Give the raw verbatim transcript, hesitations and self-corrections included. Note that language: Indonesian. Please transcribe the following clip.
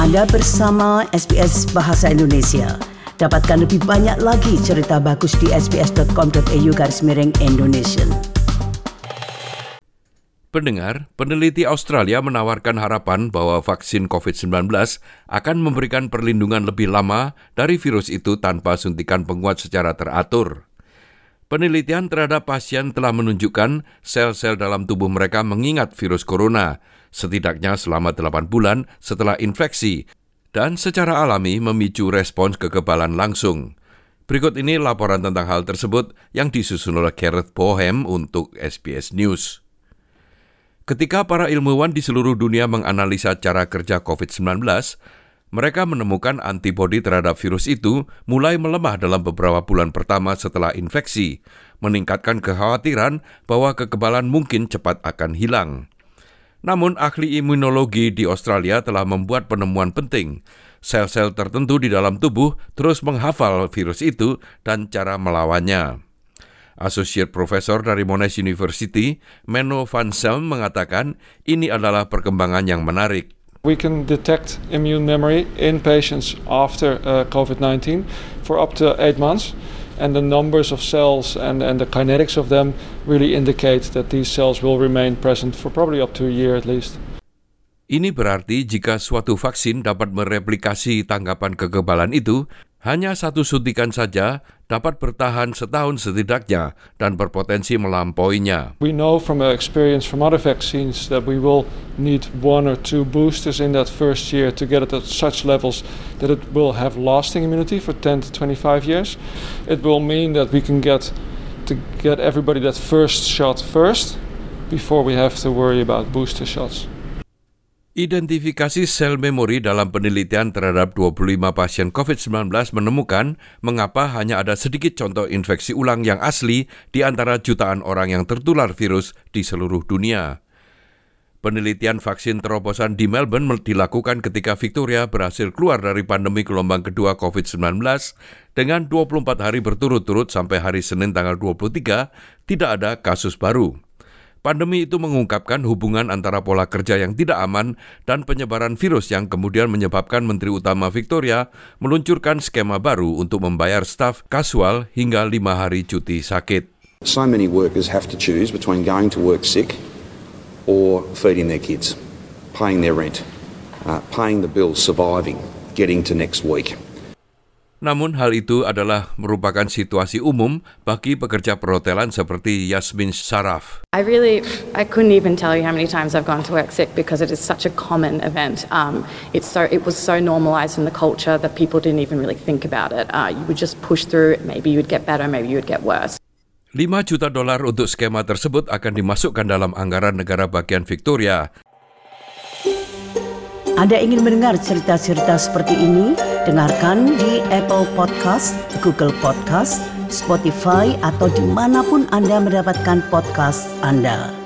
Anda bersama S B S Bahasa Indonesia. Dapatkan lebih banyak lagi cerita bagus di sbs.com.au garis miring Indonesia. Pendengar, peneliti Australia menawarkan harapan bahwa vaksin covid sembilan belas akan memberikan perlindungan lebih lama dari virus itu tanpa suntikan penguat secara teratur. Penelitian terhadap pasien telah menunjukkan sel-sel dalam tubuh mereka mengingat virus corona, setidaknya selama delapan bulan setelah infeksi, dan secara alami memicu respons kekebalan langsung. Berikut ini laporan tentang hal tersebut yang disusun oleh Gareth Bohem untuk S B S News. Ketika para ilmuwan di seluruh dunia menganalisa cara kerja covid sembilan belas, mereka menemukan antibodi terhadap virus itu mulai melemah dalam beberapa bulan pertama setelah infeksi, meningkatkan kekhawatiran bahwa kekebalan mungkin cepat akan hilang. Namun ahli imunologi di Australia telah membuat penemuan penting. Sel-sel tertentu di dalam tubuh terus menghafal virus itu dan cara melawannya. Associate Professor dari Monash University, Menno van Zelm mengatakan ini adalah perkembangan yang menarik. We can detect immune memory in patients after uh, covid nineteen for up to eight months. And the numbers of cells and, and the kinetics of them really indicate that these cells will remain present for probably up to a year at least. Ini berarti jika suatu vaksin dapat mereplikasi tangkapan kekebalan itu, hanya satu suntikan saja dapat bertahan setahun setidaknya dan berpotensi melampauinya. We know from experience from other vaccines that we will need one or two boosters in that first year to get it at such levels that it will have lasting immunity for ten to twenty-five years. It will mean that we can get to get everybody that first shot first before we have to worry about booster shots. Identifikasi sel memori dalam penelitian terhadap dua puluh lima pasien covid sembilan belas menemukan mengapa hanya ada sedikit contoh infeksi ulang yang asli di antara jutaan orang yang tertular virus di seluruh dunia. Penelitian vaksin terobosan di Melbourne dilakukan ketika Victoria berhasil keluar dari pandemi gelombang kedua covid sembilan belas dengan dua puluh empat hari berturut-turut sampai hari Senin tanggal dua puluh tiga tidak ada kasus baru. Pandemi itu mengungkapkan hubungan antara pola kerja yang tidak aman dan penyebaran virus yang kemudian menyebabkan Menteri Utama Victoria meluncurkan skema baru untuk membayar staf kasual hingga lima hari cuti sakit. So many workers have to choose between going to work sick or feeding their kids, paying their rent, uh, paying the bills, surviving, getting to next week. Namun hal itu adalah merupakan situasi umum bagi pekerja perhotelan seperti Yasmin Saraf. I really, I couldn't even tell you how many times I've gone to work sick because it is such a common event. Um, it's so, it was so normalized in the culture that people didn't even really think about it. Uh, you would just push through, maybe you would get better, maybe you would get worse. lima juta dolar untuk skema tersebut akan dimasukkan dalam anggaran negara bagian Victoria. Anda ingin mendengar cerita-cerita seperti ini? Dengarkan di Apple Podcast, Google Podcast, Spotify, atau dimanapun Anda mendapatkan podcast Anda.